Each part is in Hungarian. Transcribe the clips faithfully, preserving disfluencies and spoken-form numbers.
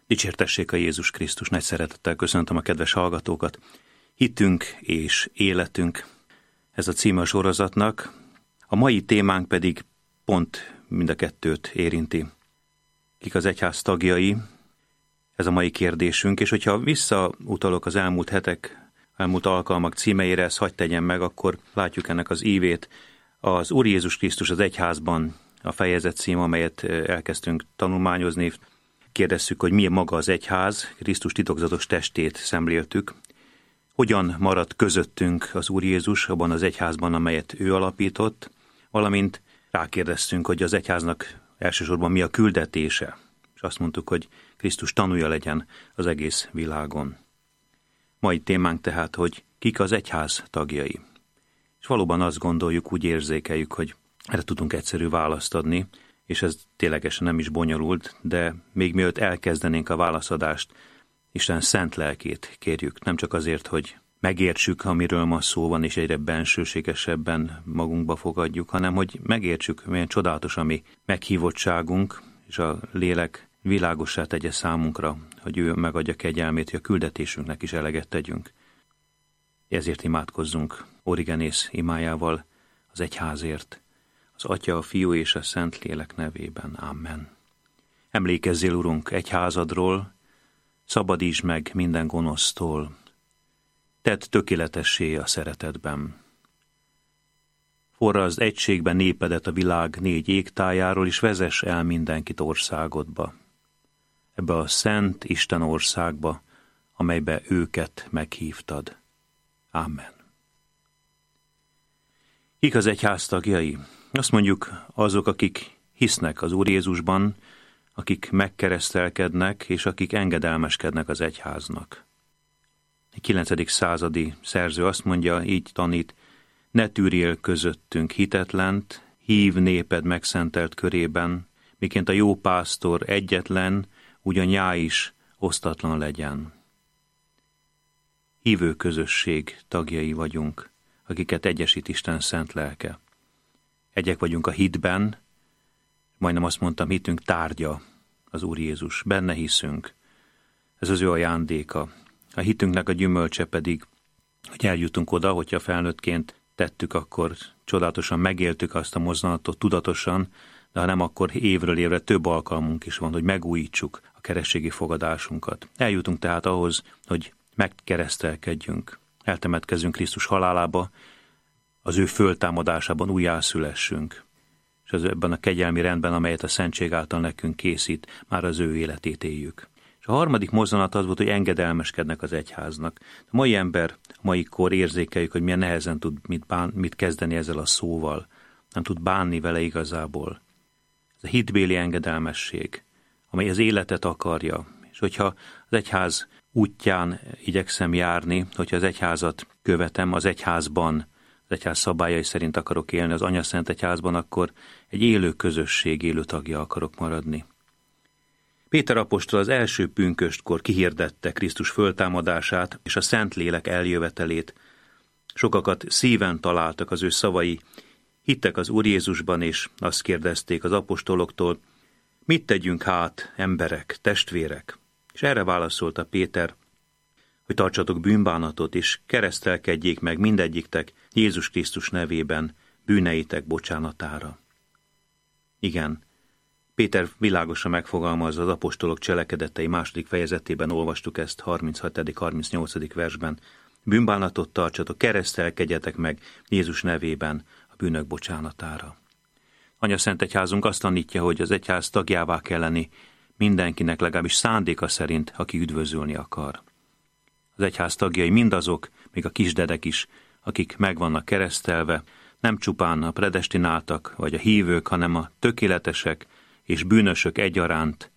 Dicsértessék a Jézus Krisztus, nagy szeretettel köszöntöm a kedves hallgatókat. Hitünk és életünk, ez a címe a sorozatnak. A mai témánk pedig pont mind a kettőt érinti. Kik az egyház tagjai? Ez a mai kérdésünk, és hogyha visszautalok az elmúlt hetek, elmúlt alkalmak címeire, ezt hadd tegyem meg, akkor látjuk ennek az ívét. Az Úr Jézus Krisztus az egyházban a fejezet cím, amelyet elkezdtünk tanulmányozni. Kérdezzük, hogy milyen maga az egyház, Krisztus titokzatos testét szemléltük. Hogyan maradt közöttünk az Úr Jézus abban az egyházban, amelyet ő alapított, valamint rákérdeztünk, hogy az egyháznak elsősorban mi a küldetése. És azt mondtuk, hogy Krisztus tanúja legyen az egész világon. Mai témánk tehát, hogy kik az egyház tagjai. És valóban azt gondoljuk, úgy érzékeljük, hogy erre tudunk egyszerű választ adni, és ez ténylegesen nem is bonyolult, de még mielőtt elkezdenénk a válaszadást, Isten szent lelkét kérjük. Nem csak azért, hogy megértsük, amiről ma szó van, és egyre bensőségesebben magunkba fogadjuk, hanem hogy megértsük, milyen csodálatos a mi meghívottságunk, és a lélek világossá tegye számunkra, hogy ő megadja kegyelmét, hogy a küldetésünknek is eleget tegyünk. Ezért imádkozzunk Origenész imájával az egyházért, az Atya, a Fiú és a Szentlélek nevében. Amen. Emlékezzél, Urunk, egyházadról, szabadítsd meg minden gonosztól, tedd tökéletessé a szeretetben. Forrasd egységben népedet a világ négy égtájáról, és vezess el mindenkit országodba, ebbe a szent Isten országba, amelybe őket meghívtad. Amen. Kik az egyház tagjai? Azt mondjuk azok, akik hisznek az Úr Jézusban, akik megkeresztelkednek, és akik engedelmeskednek az egyháznak. A kilencedik századi szerző azt mondja, így tanít, ne tűrjél közöttünk hitetlent, hív néped megszentelt körében, miként a jó pásztor egyetlen, úgy a nyáj is osztatlan legyen. Hívő közösség tagjai vagyunk, akiket egyesít Isten szent lelke. Egyek vagyunk a hitben, majdnem azt mondtam, hitünk tárgya az Úr Jézus, benne hiszünk. Ez az ő ajándéka. A hitünknek a gyümölcse pedig, hogy eljutunk oda, hogyha felnőttként tettük, akkor csodálatosan megéltük azt a mozdulatot tudatosan, de ha nem, akkor évről évre több alkalmunk is van, hogy megújítsuk a keresztségi fogadásunkat. Eljutunk tehát ahhoz, hogy megkeresztelkedjünk, eltemetkezzünk Krisztus halálába, az ő föltámadásában újjászülessünk, és az ebben a kegyelmi rendben, amelyet a szentség által nekünk készít, már az ő életét éljük. És a harmadik mozzanat az volt, hogy engedelmeskednek az egyháznak. A mai ember, a mai kor érzékeljük, hogy milyen nehezen tud mit, bán, mit kezdeni ezzel a szóval. Nem tud bánni vele igazából. Ez a hitbéli engedelmesség, amely az életet akarja. És hogyha az egyház útján igyekszem járni, hogyha az egyházat követem, az egyházban, az egyház szabályai szerint akarok élni, az Anyaszent Egyházban, akkor egy élő közösség, élő tagja akarok maradni. Péter apostol az első pünköstkor kihirdette Krisztus föltámadását és a Szentlélek eljövetelét. Sokakat szíven találtak az ő szavai, hittek az Úr Jézusban, és azt kérdezték az apostoloktól, mit tegyünk hát, emberek, testvérek? És erre válaszolta Péter, hogy tartsatok bűnbánatot, és keresztelkedjék meg mindegyiktek Jézus Krisztus nevében bűneitek bocsánatára. Igen, Péter világosan megfogalmazza az apostolok cselekedetei második fejezetében, olvastuk ezt harminchatodik harmincnyolcadik versben. Bűnbánatot tartsatok, keresztelkedjetek meg Jézus nevében a bűnök bocsánatára. Anyaszent Egyházunk azt tanítja, hogy az egyház tagjává kell lenni mindenkinek, legalábbis szándéka szerint, aki üdvözölni akar. Az egyház tagjai mindazok, még a kisdedek is, akik meg vannak keresztelve, nem csupán a predestináltak vagy a hívők, hanem a tökéletesek és bűnösök egyaránt.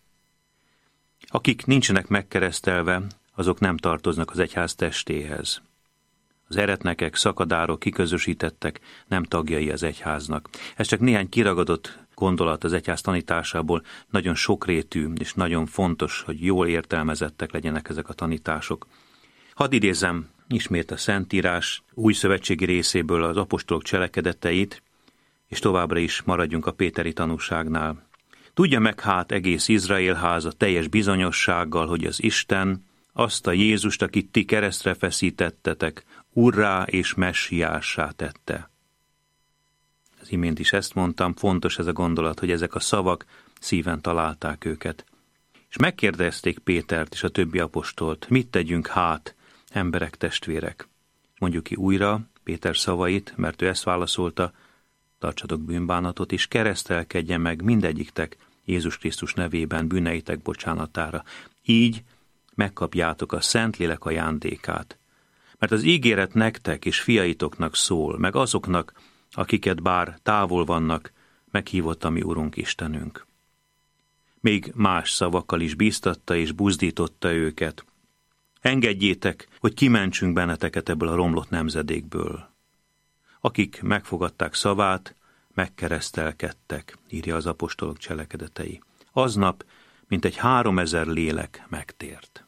Akik nincsenek megkeresztelve, azok nem tartoznak az egyház testéhez. Az eretnekek, szakadárok, kiközösítettek nem tagjai az egyháznak. Ez csak néhány kiragadott gondolat az egyház tanításából, nagyon sokrétű és nagyon fontos, hogy jól értelmezettek legyenek ezek a tanítások. Hadd idézem ismét a Szentírás új szövetségi részéből az apostolok cselekedeteit, és továbbra is maradjunk a péteri tanúságnál. Tudja meg hát egész Izrael háza teljes bizonyossággal, hogy az Isten azt a Jézust, akit ti keresztre feszítettetek, Urrá és Messiássá tette. Az imént is ezt mondtam, fontos ez a gondolat, hogy ezek a szavak szíven találták őket. És megkérdezték Pétert és a többi apostolt, mit tegyünk hát, emberek, testvérek. Mondjuk ki újra Péter szavait, mert ő ezt válaszolta, tartsatok bűnbánatot, és keresztelkedjen meg mindegyiktek Jézus Krisztus nevében bűneitek bocsánatára. Így megkapjátok a Szentlélek ajándékát. Mert az ígéret nektek és fiaitoknak szól, meg azoknak, akiket bár távol vannak, meghívott a mi Urunk Istenünk. Még más szavakkal is bíztatta és buzdította őket. Engedjétek, hogy kimentsünk benneteket ebből a romlott nemzedékből. Akik megfogadták szavát, megkeresztelkedtek, írja az apostolok cselekedetei. Aznap mintegy háromezer lélek megtért.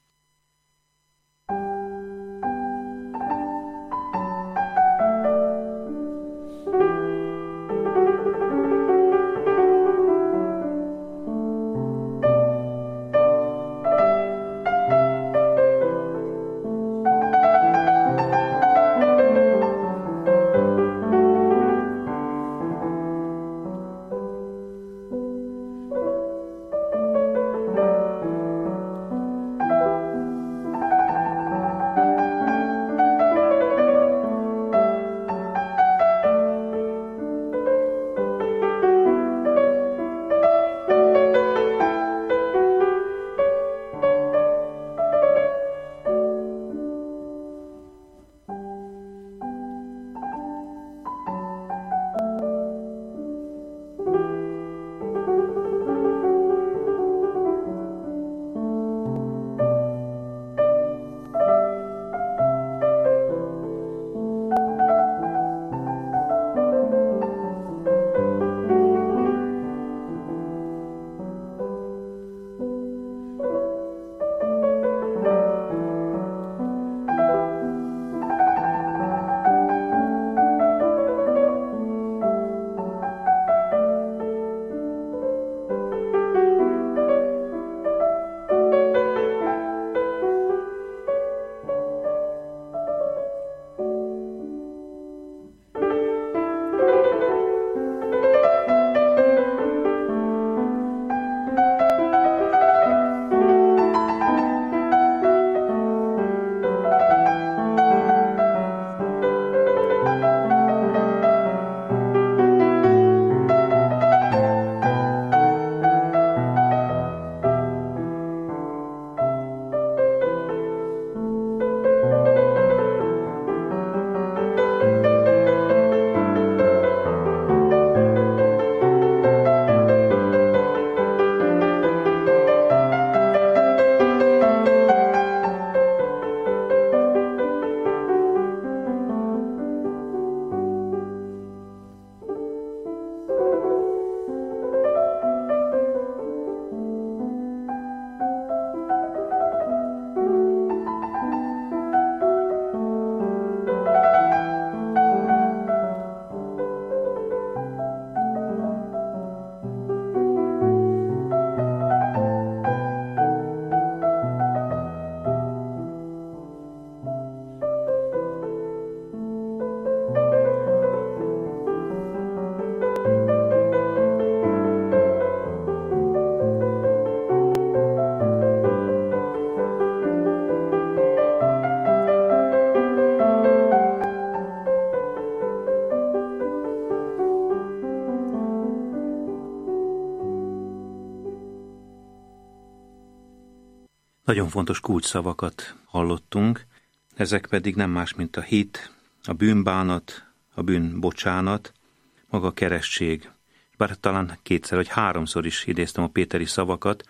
Nagyon fontos kulcsszavakat hallottunk, ezek pedig nem más, mint a hit, a bűnbánat, a bűnbocsánat, maga a keresztség. Bár talán kétszer vagy háromszor is idéztem a péteri szavakat,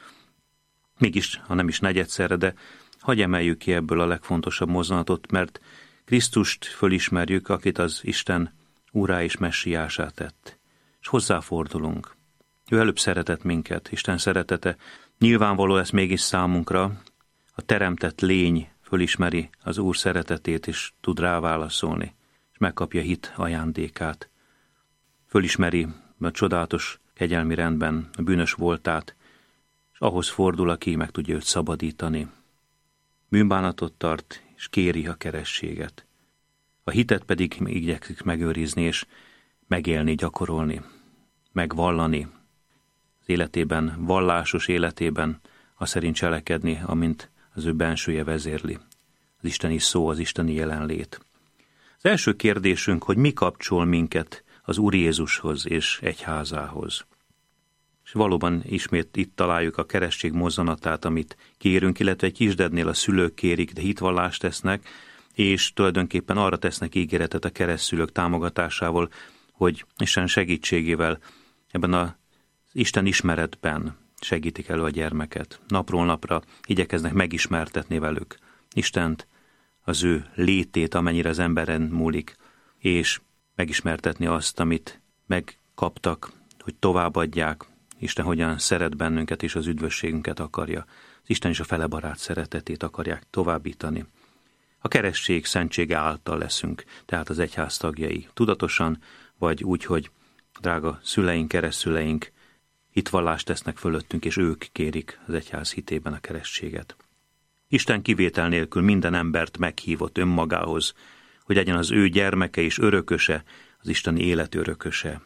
mégis, ha nem is negyedszerre, de hagyj emeljük ki ebből a legfontosabb mozdulatot, mert Krisztust fölismerjük, akit az Isten Úrrá és Messiásá tett. És hozzáfordulunk. Ő előbb szeretett minket, Isten szeretete. Nyilvánvaló lesz mégis számunkra, a teremtett lény fölismeri az Úr szeretetét, és tud rá válaszolni, és megkapja hit ajándékát. Fölismeri a csodálatos kegyelmi rendben a bűnös voltát, és ahhoz fordul, aki meg tudja őt szabadítani. Bűnbánatot tart, és kéri a kerességet. A hitet pedig igyekszik megőrizni, és megélni, gyakorolni, megvallani. Az életében, vallásos életében azt szerint cselekedni, amint az ő bensője vezérli. Az isteni szó, az isteni jelenlét. Az első kérdésünk, hogy mi kapcsol minket az Úr Jézushoz és egyházához. És valóban ismét itt találjuk a keresztség mozzanatát, amit kérünk, illetve egy kisdednél a szülők kérik, de hitvallást tesznek, és tulajdonképpen arra tesznek ígéretet a keresztszülők támogatásával, hogy Isten segítségével ebben az Isten ismeretben segítik elő a gyermeket. Napról napra igyekeznek megismertetni velük Istent, az ő létét, amennyire az emberen múlik, és megismertetni azt, amit megkaptak, hogy továbbadják. Isten hogyan szeret bennünket, és az üdvösségünket akarja. Az Isten is a felebarát szeretetét akarják továbbítani. A keresztség szentsége által leszünk, tehát az egyház tagjai. Tudatosan, vagy úgy, hogy drága szüleink, keresztszüleink hitvallást tesznek fölöttünk, és ők kérik az egyház hitében a keresztséget. Isten kivétel nélkül minden embert meghívott önmagához, hogy legyen az ő gyermeke és örököse, az isteni élet örököse.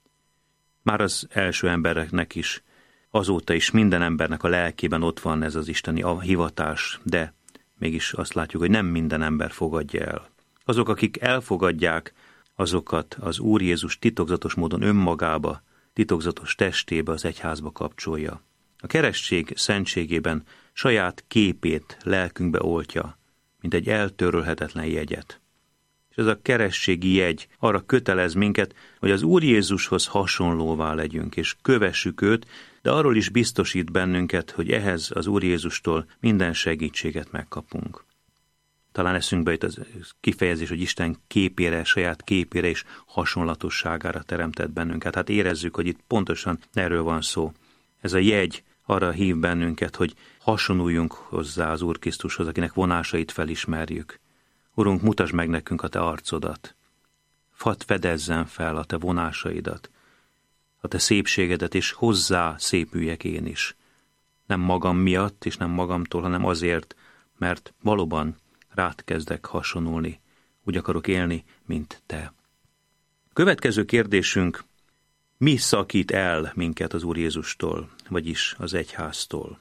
Már az első embereknek is, azóta is minden embernek a lelkében ott van ez az isteni hivatás, de mégis azt látjuk, hogy nem minden ember fogadja el. Azok, akik elfogadják, azokat az Úr Jézus titokzatos módon önmagába, titokzatos testébe, az egyházba kapcsolja. A keresztség szentségében saját képét lelkünkbe oltja, mint egy eltörölhetetlen jegyet. És ez a keresztségi jegy arra kötelez minket, hogy az Úr Jézushoz hasonlóvá legyünk, és kövessük őt, de arról is biztosít bennünket, hogy ehhez az Úr Jézustól minden segítséget megkapunk. Talán eszünkbe jut az kifejezés, hogy Isten képére, saját képére és hasonlatosságára teremtett bennünket. Hát érezzük, hogy itt pontosan erről van szó. Ez a jegy arra hív bennünket, hogy hasonluljunk hozzá az Úr Krisztushoz, akinek vonásait felismerjük. Urunk, mutasd meg nekünk a te arcodat. Hadd fedezzen fel a te vonásaidat, a te szépségedet, és hozzá szépüljek én is. Nem magam miatt, és nem magamtól, hanem azért, mert valóban rád kezdek hasonulni. Úgy akarok élni, mint te. Következő kérdésünk, mi szakít el minket az Úr Jézustól, vagyis az egyháztól?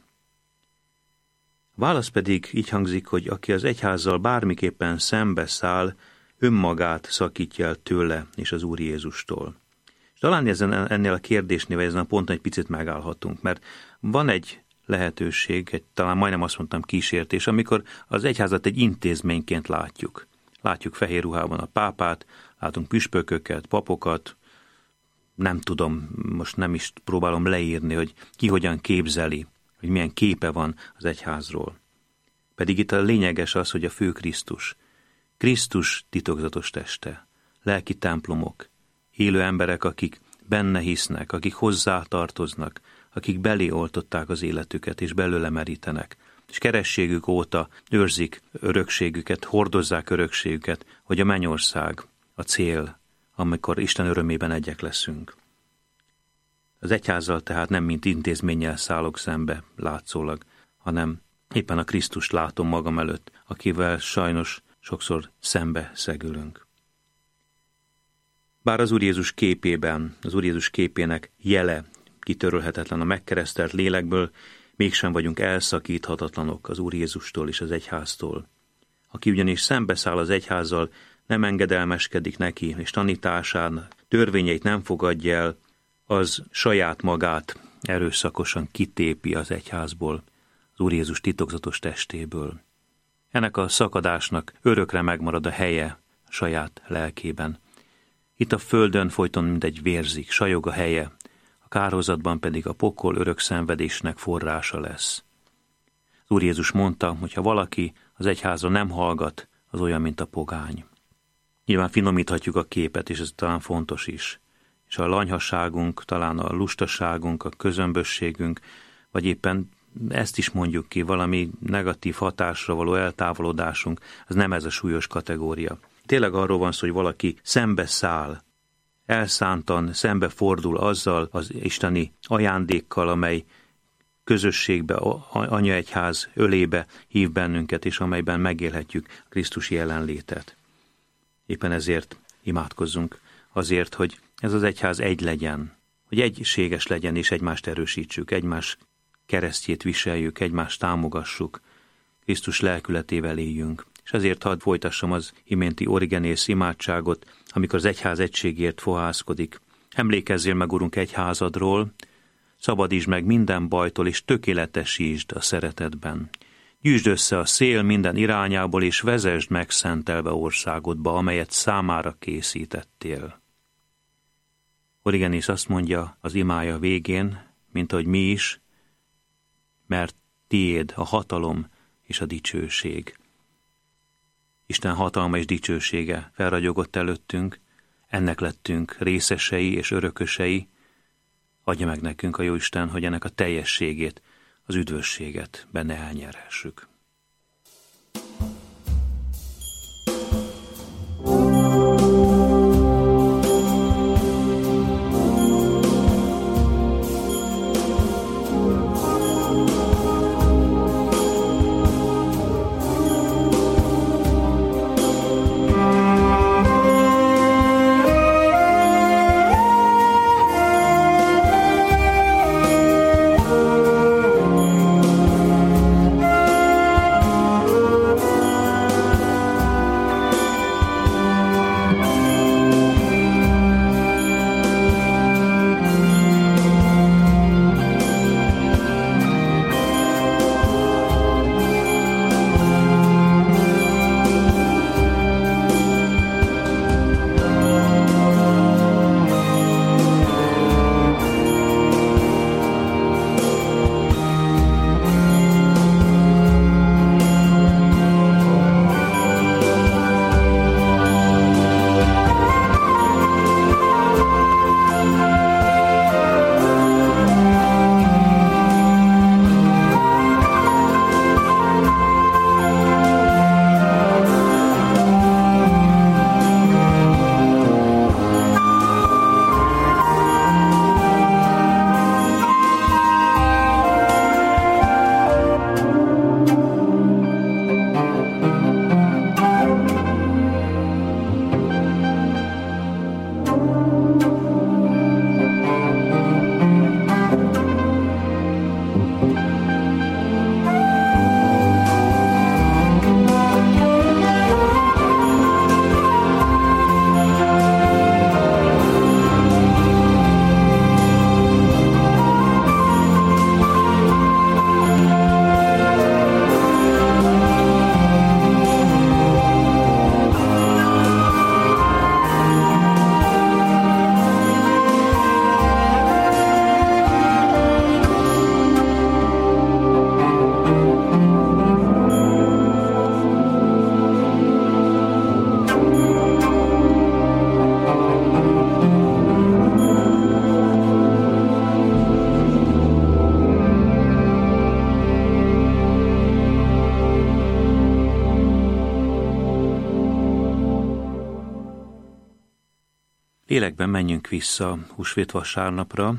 Válasz pedig így hangzik, hogy aki az egyházzal bármiképpen szembeszáll, önmagát szakítja el tőle és az Úr Jézustól. És talán ezen, ennél a kérdésnél, vagy ezen a ponton egy picit megállhatunk, mert van egy lehetőség, egy, talán majdnem azt mondtam kísértés, amikor az egyházat egy intézményként látjuk. Látjuk fehér ruhában a pápát, látunk püspököket, papokat, nem tudom, most nem is próbálom leírni, hogy ki hogyan képzeli, hogy milyen képe van az egyházról. Pedig itt a lényeges az, hogy a fő Krisztus. Krisztus titokzatos teste, lelki templomok, élő emberek, akik benne hisznek, akik hozzá tartoznak, akik belé oltották az életüket, és belőle merítenek, és kerességük óta őrzik örökségüket, hordozzák örökségüket, hogy a mennyország a cél, amikor Isten örömében egyek leszünk. Az egyházzal tehát nem mint intézménnyel szállok szembe látszólag, hanem éppen a Krisztust látom magam előtt, akivel sajnos sokszor szembe szegülünk. Bár az Úr Jézus képében, az Úr Jézus képének jele kitörölhetetlen a megkeresztelt lélekből, mégsem vagyunk elszakíthatatlanok az Úr Jézustól és az egyháztól. Aki ugyanis szembeszáll az egyházzal, nem engedelmeskedik neki, és tanításán, törvényeit nem fogadja el, az saját magát erőszakosan kitépi az egyházból, az Úr Jézus titokzatos testéből. Ennek a szakadásnak örökre megmarad a helye a saját lelkében. Itt a földön folyton mindegy vérzik, sajog a helye, a kárhozatban pedig a pokol örök szenvedésnek forrása lesz. Az Úr Jézus mondta, hogy ha valaki az egyházra nem hallgat, az olyan, mint a pogány. Nyilván finomíthatjuk a képet, és ez talán fontos is. És a lanyhasságunk, talán a lustaságunk, a közömbösségünk, vagy éppen ezt is mondjuk ki, valami negatív hatásra való eltávolodásunk, az nem ez a súlyos kategória. Tényleg arról van szó, hogy valaki szembeszáll elszántan szembefordul azzal az isteni ajándékkal, amely közösségbe, anyaegyház ölébe hív bennünket, és amelyben megélhetjük a Krisztusi jelenlétet. Éppen ezért imádkozzunk azért, hogy ez az egyház egy legyen, hogy egységes legyen, és egymást erősítsük, egymás keresztjét viseljük, egymást támogassuk, Krisztus lelkületével éljünk. És ezért hadd folytassam az iménti Origenész imádságot, amikor az egyház egységért fohászkodik. Emlékezzél meg, Urunk, egyházadról, szabadítsd meg minden bajtól, és tökéletesítsd a szeretetben. Gyűjtsd össze a szél minden irányából, és vezesd megszentelve országodba, amelyet számára készítettél. Origenész azt mondja az imája végén, mint ahogy mi is, mert tiéd a hatalom és a dicsőség. Isten hatalma és dicsősége felragyogott előttünk, ennek lettünk részesei és örökösei. Adja meg nekünk a Jóisten, hogy ennek a teljességét, az üdvösséget benne elnyerhessük. Lélekben menjünk vissza húsvét vasárnapra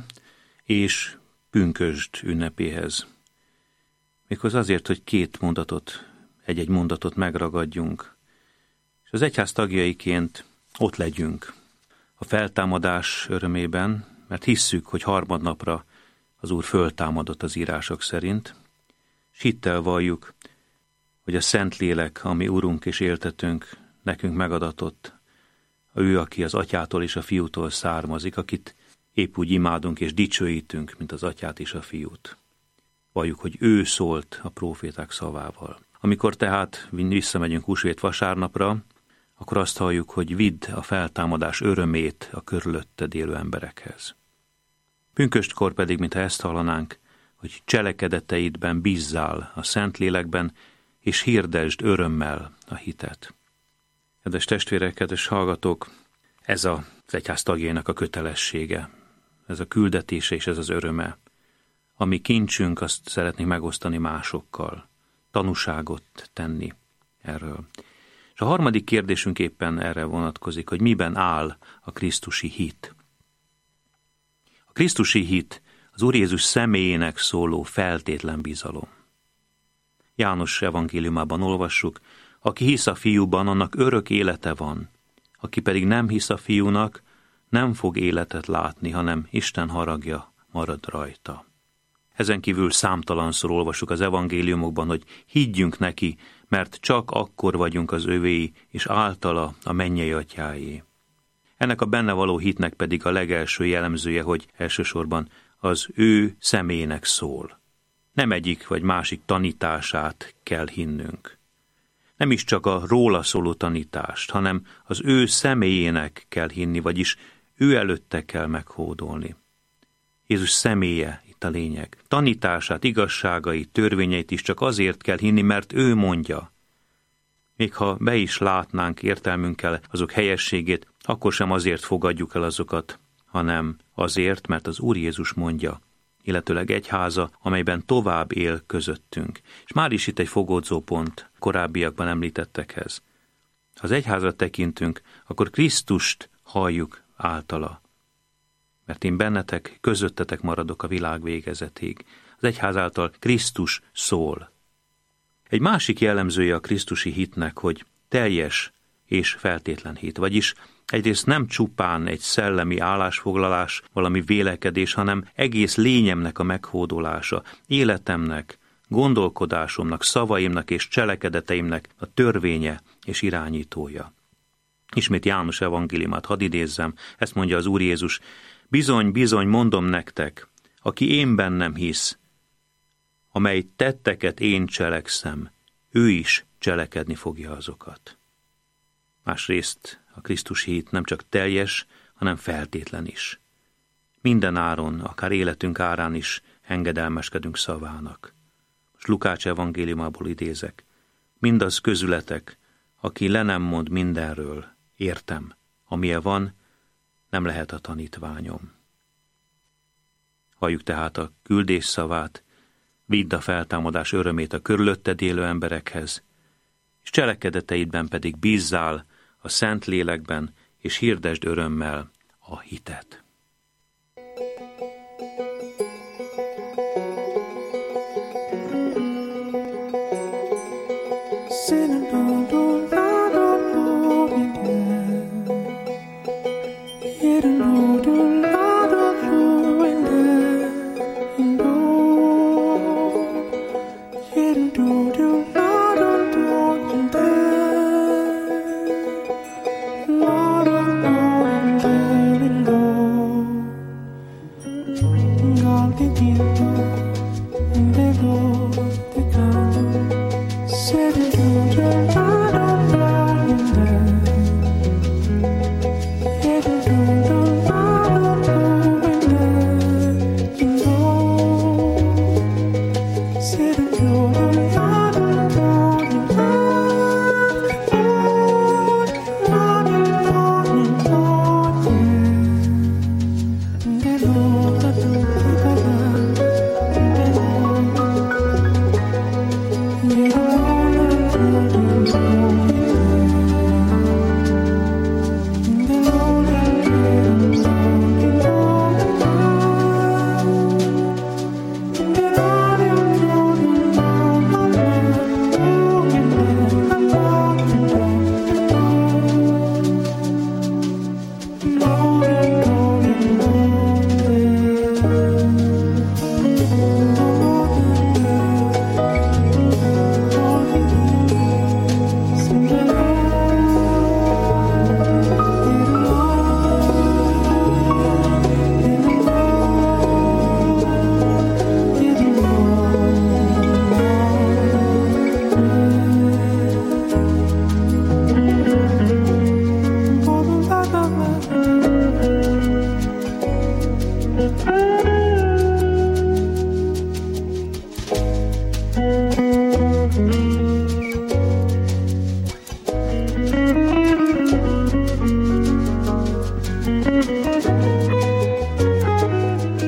és pünkösd ünnepéhez. Méghozzá azért, hogy két mondatot, egy-egy mondatot megragadjunk, és az egyház tagjaiként ott legyünk a feltámadás örömében, mert hisszük, hogy harmadnapra az Úr föltámadott az írások szerint, és hittel valljuk, hogy a Szentlélek, ami Urunk és éltetőnk, nekünk megadatott, ő, aki az Atyától és a Fiútól származik, akit épp úgy imádunk és dicsőítünk, mint az Atyát és a Fiút. Valljuk, hogy ő szólt a próféták szavával. Amikor tehát visszamegyünk húsvét vasárnapra, akkor azt halljuk, hogy vidd a feltámadás örömét a körülötted élő emberekhez. Pünköstkor pedig, mintha ezt hallanánk, hogy cselekedeteidben bízzál a Szentlélekben, és hirdesd örömmel a hitet. Kedves testvérek, kedves hallgatók, ez az egyház tagjainak a kötelessége, ez a küldetése és ez az öröme. Ami kincsünk, azt szeretnénk megosztani másokkal, tanúságot tenni erről. És a harmadik kérdésünk éppen erre vonatkozik, hogy miben áll a krisztusi hit. A krisztusi hit az Úr Jézus személyének szóló feltétlen bizalom. János evangéliumában olvassuk, aki hisz a fiúban, annak örök élete van, aki pedig nem hisz a fiúnak, nem fog életet látni, hanem Isten haragja marad rajta. Ezen kívül számtalanszor olvassuk az evangéliumokban, hogy higgyünk neki, mert csak akkor vagyunk az övéi, és általa a mennyei atyáé. Ennek a benne való hitnek pedig a legelső jellemzője, hogy elsősorban az ő személynek szól. Nem egyik vagy másik tanítását kell hinnünk. Nem is csak a róla szóló tanítást, hanem az ő személyének kell hinni, vagyis ő előtte kell meghódolni. Jézus személye itt a lényeg. Tanítását, igazságait, törvényeit is csak azért kell hinni, mert ő mondja. Még ha be is látnánk értelmünkkel azok helyességét, akkor sem azért fogadjuk el azokat, hanem azért, mert az Úr Jézus mondja, illetőleg egyháza, amelyben tovább él közöttünk. És már is itt egy fogódzó pont korábbiakban említettekhez. Ha az egyházra tekintünk, akkor Krisztust halljuk általa. Mert én bennetek, közöttetek maradok a világ végezetig. Az egyház által Krisztus szól. Egy másik jellemzője a krisztusi hitnek, hogy teljes és feltétlen hit, vagyis egyrészt nem csupán egy szellemi állásfoglalás, valami vélekedés, hanem egész lényemnek a meghódolása, életemnek, gondolkodásomnak, szavaimnak és cselekedeteimnek a törvénye és irányítója. Ismét János evangéliumát hadd idézzem, ezt mondja az Úr Jézus, bizony, bizony, mondom nektek, aki én bennem hisz, amely tetteket én cselekszem, ő is cselekedni fogja azokat. Másrészt a Krisztus hit nem csak teljes, hanem feltétlen is. Minden áron, akár életünk árán is engedelmeskedünk szavának. Most Lukács evangéliumából idézek. Mindaz közületek, aki le nem mond mindenről, értem, amilyen van, nem lehet a tanítványom. Halljuk tehát a küldés szavát, vidd a feltámadás örömét a körülötted élő emberekhez, és cselekedeteidben pedig bízzál a Szent Lélekben, és hirdesd örömmel a hitet.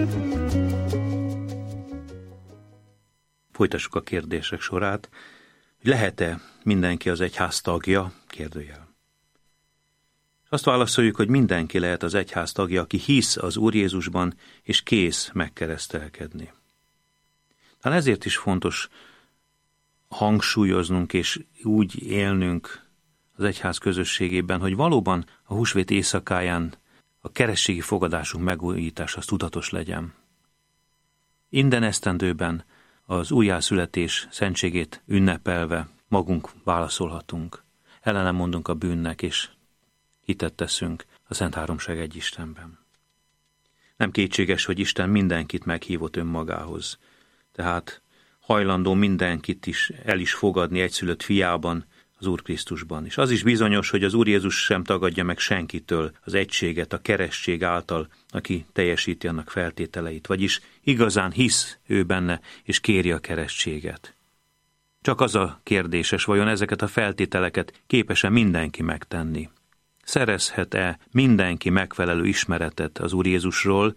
Folytassuk a kérdések sorát. Lehet-e mindenki az egyház tagja? Kérdőjel. Azt válaszoljuk, hogy mindenki lehet az egyház tagja, aki hisz az Úr Jézusban, és kész megkeresztelkedni. Talán ezért is fontos hangsúlyoznunk és úgy élnünk az egyház közösségében, hogy valóban a húsvét éjszakáján a keresztségi fogadásunk megújítása az tudatos legyen. Innen esztendőben az újjászületés szentségét ünnepelve magunk válaszolhatunk. Ellenem mondunk a bűnnek, és hitet teszünk a Szent Háromság egy Istenben. Nem kétséges, hogy Isten mindenkit meghívott önmagához. Tehát hajlandó mindenkit is el is fogadni egyszülött fiában, az Úr Krisztusban. És az is bizonyos, hogy az Úr Jézus sem tagadja meg senkitől az egységet a keresztség által, aki teljesíti annak feltételeit, vagyis igazán hisz ő benne, és kéri a keresztséget. Csak az a kérdéses, vajon ezeket a feltételeket képes-e mindenki megtenni? Szerezhet-e mindenki megfelelő ismeretet az Úr Jézusról,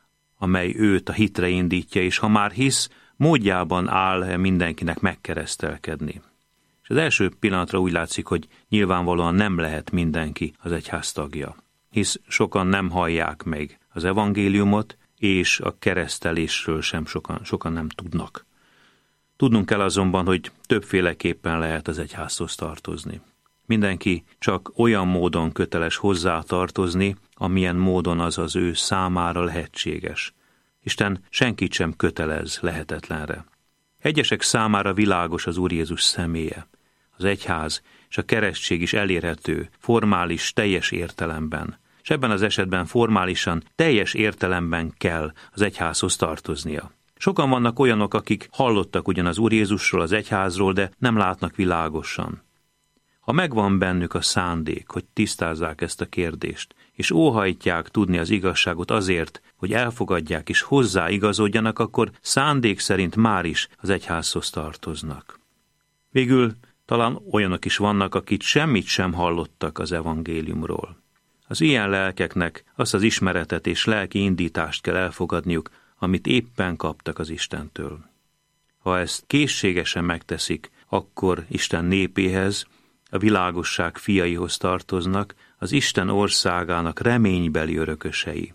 amely őt a hitre indítja, és ha már hisz, módjában áll mindenkinek megkeresztelkedni? És az első pillanatra úgy látszik, hogy nyilvánvalóan nem lehet mindenki az egyház tagja, hisz sokan nem hallják meg az evangéliumot, és a keresztelésről sem sokan, sokan nem tudnak. Tudnunk kell azonban, hogy többféleképpen lehet az egyházhoz tartozni. Mindenki csak olyan módon köteles hozzá tartozni, amilyen módon az az ő számára lehetséges. Isten senkit sem kötelez lehetetlenre. Egyesek számára világos az Úr Jézus személye. Az egyház és a keresztség is elérhető, formális, teljes értelemben. És ebben az esetben formálisan, teljes értelemben kell az egyházhoz tartoznia. Sokan vannak olyanok, akik hallottak ugyan az Úr Jézusról, az egyházról, de nem látnak világosan. Ha megvan bennük a szándék, hogy tisztázzák ezt a kérdést, és óhajtják tudni az igazságot azért, hogy elfogadják és hozzáigazodjanak, akkor szándék szerint már is az egyházhoz tartoznak. Végül talán olyanok is vannak, akik semmit sem hallottak az evangéliumról. Az ilyen lelkeknek azt az ismeretet és lelki indítást kell elfogadniuk, amit éppen kaptak az Istentől. Ha ezt készségesen megteszik, akkor Isten népéhez, a világosság fiaihoz tartoznak, az Isten országának reménybeli örökösei.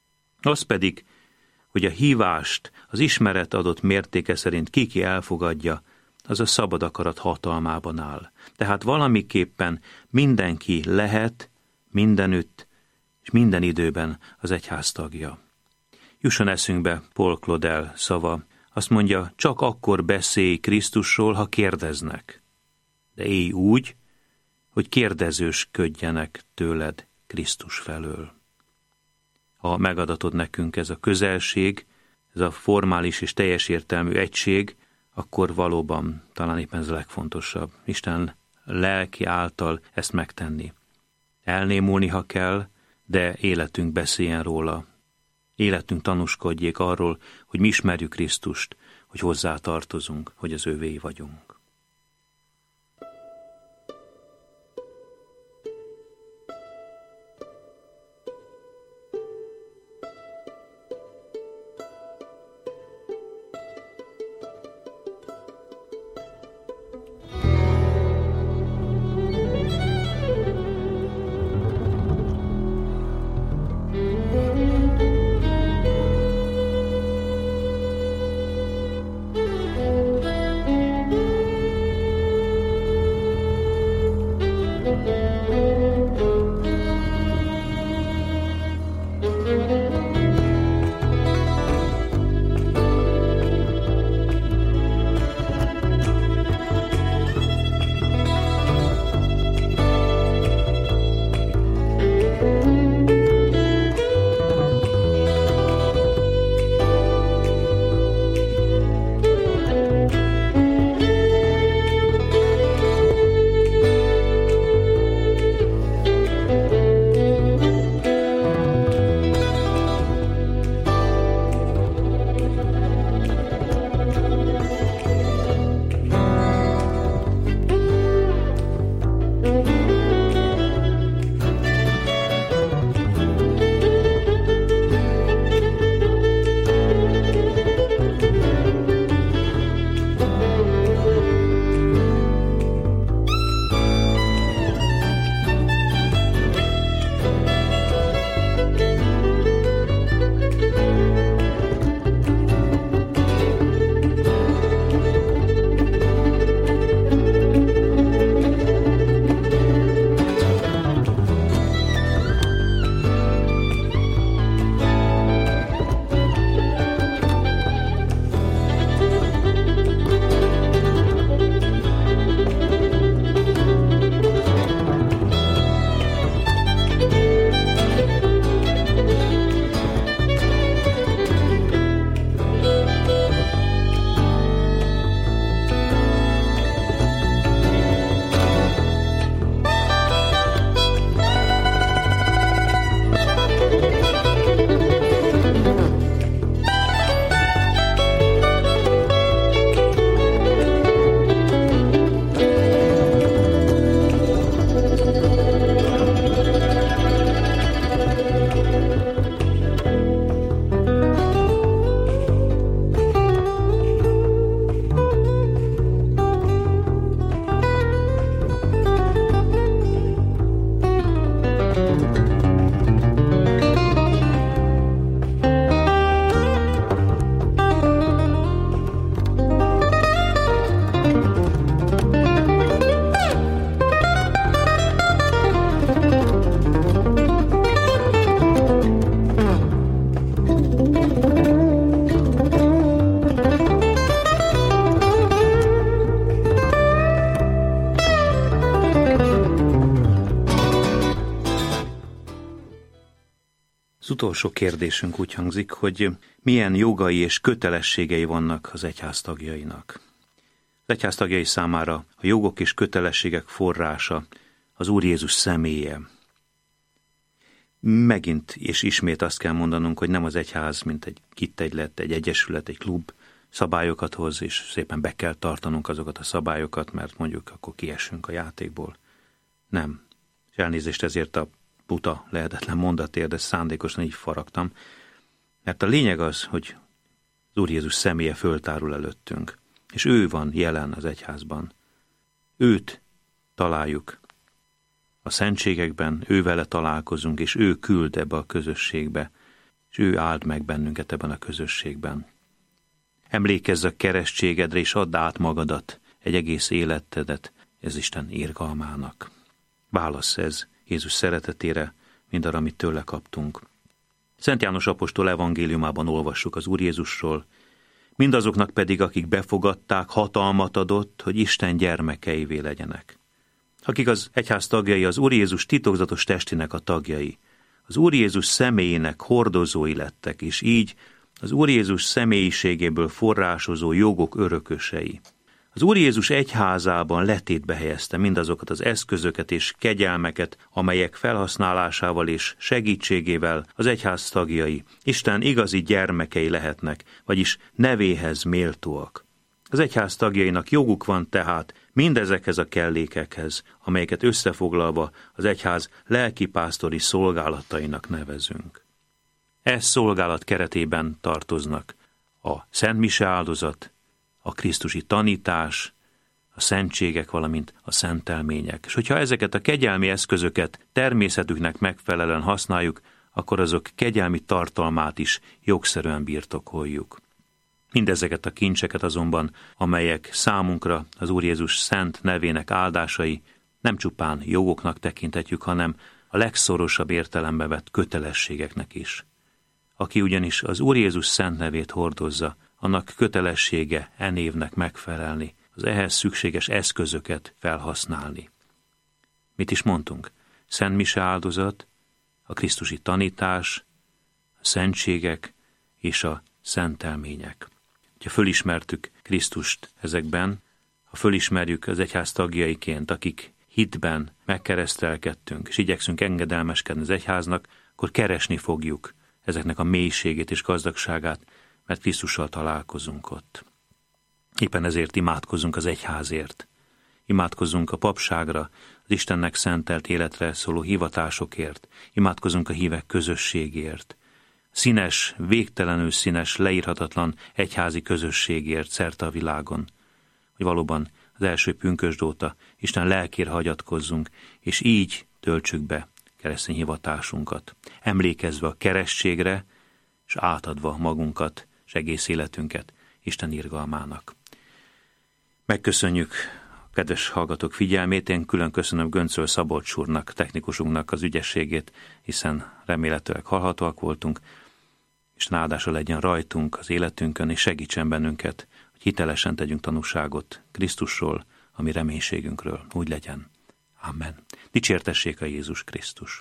Az pedig, hogy a hívást az ismeret adott mértéke szerint ki-ki elfogadja, az a szabad akarat hatalmában áll. Tehát valamiképpen mindenki lehet, mindenütt és minden időben az egyház tagja. Jusson eszünkbe Paul Claudel szava, azt mondja, csak akkor beszélj Krisztusról, ha kérdeznek. De élj úgy, hogy kérdezősködjenek tőled Krisztus felől. Ha megadatod nekünk ez a közelség, ez a formális és teljes értelmű egység, akkor valóban talán éppen ez a legfontosabb. Isten lelki által ezt megtenni. Elnémulni, ha kell, de életünk beszéljen róla. Életünk tanúskodjék arról, hogy mi ismerjük Krisztust, hogy hozzá tartozunk, hogy az övéi vagyunk. Az utolsó kérdésünk úgy hangzik, hogy milyen jogai és kötelességei vannak az egyház tagjainak. Az egyház tagjai számára a jogok és kötelességek forrása az Úr Jézus személye. Megint és ismét azt kell mondanunk, hogy nem az egyház, mint egy kittegylet, egy egyesület, egy klub szabályokat hoz, és szépen be kell tartanunk azokat a szabályokat, mert mondjuk akkor kiesünk a játékból. Nem. És elnézést ezért a buta, lehetetlen mondatért, de szándékosan így faragtam. Mert a lényeg az, hogy az Úr Jézus személye föltárul előttünk, és ő van jelen az egyházban. Őt találjuk a szentségekben, ő vele találkozunk, és ő küld ebbe a közösségbe, és ő áld meg bennünket ebben a közösségben. Emlékezz a keresztségedre, és add át magadat, egy egész életedet ez Isten irgalmának. Válasz ez Jézus szeretetére, mindarra, amit tőle kaptunk. Szent János apostol evangéliumában olvassuk az Úr Jézusról, mindazoknak pedig, akik befogadták, hatalmat adott, hogy Isten gyermekeivé legyenek. Akik az egyház tagjai, az Úr Jézus titokzatos testének a tagjai, az Úr Jézus személyének hordozói lettek, és így az Úr Jézus személyiségéből forrásozó jogok örökösei. Az Úr Jézus egyházában letétbe helyezte mindazokat az eszközöket és kegyelmeket, amelyek felhasználásával és segítségével az egyház tagjai Isten igazi gyermekei lehetnek, vagyis nevéhez méltóak. Az egyház tagjainak joguk van tehát mindezekhez a kellékekhez, amelyeket összefoglalva az egyház lelkipásztori szolgálatainak nevezünk. Ez szolgálat keretében tartoznak a Szent Mise áldozat, a krisztusi tanítás, a szentségek, valamint a szentelmények. És hogyha ezeket a kegyelmi eszközöket természetüknek megfelelően használjuk, akkor azok kegyelmi tartalmát is jogszerűen birtokoljuk. Mindezeket a kincseket azonban, amelyek számunkra az Úr Jézus szent nevének áldásai, nem csupán jogoknak tekinthetjük, hanem a legszorosabb értelembe vett kötelességeknek is. Aki ugyanis az Úr Jézus szent nevét hordozza, annak kötelessége e névnek megfelelni, az ehhez szükséges eszközöket felhasználni. Mit is mondtunk? Szent mise áldozat, a krisztusi tanítás, a szentségek és a szentelmények. Ha fölismertük Krisztust ezekben, ha fölismerjük az egyház tagjaiként, akik hitben megkeresztelkedtünk, és igyekszünk engedelmeskedni az egyháznak, akkor keresni fogjuk ezeknek a mélységét és gazdagságát, mert Krisztussal találkozunk ott. Éppen ezért imádkozunk az egyházért. Imádkozunk a papságra, az Istennek szentelt életre szóló hivatásokért. Imádkozunk a hívek közösségért. Színes, végtelenül színes, leírhatatlan egyházi közösségért szerte a világon. Hogy valóban az első pünkösd óta Isten lelkére hagyatkozzunk, és így töltsük be keresztény hivatásunkat. Emlékezve a keresztségre, és átadva magunkat és egész életünket Isten irgalmának. Megköszönjük a kedves hallgatók figyelmét, én külön köszönöm Göncöl Szabolcs úrnak, technikusunknak az ügyességét, hiszen remélhetőleg hallhatóak voltunk, és áldása legyen rajtunk, az életünkön, és segítsen bennünket, hogy hitelesen tegyünk tanúságot Krisztusról, a mi reménységünkről. Úgy legyen. Amen. Dicsértessék a Jézus Krisztus.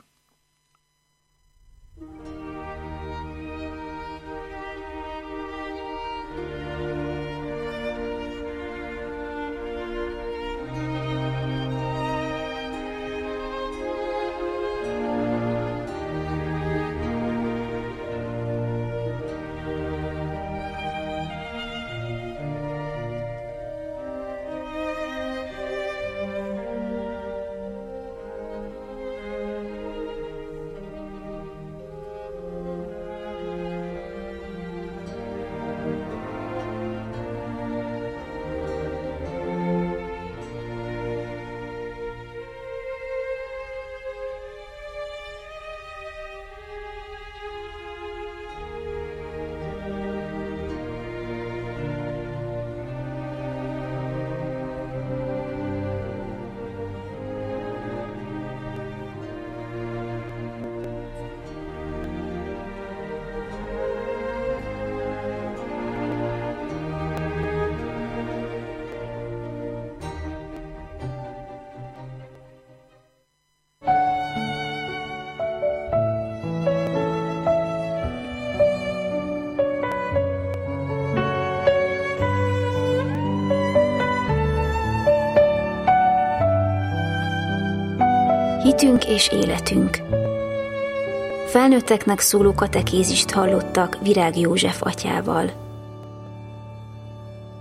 Hitünk és életünk. Felnőtteknek szóló katekézist hallottak Virág József atyával.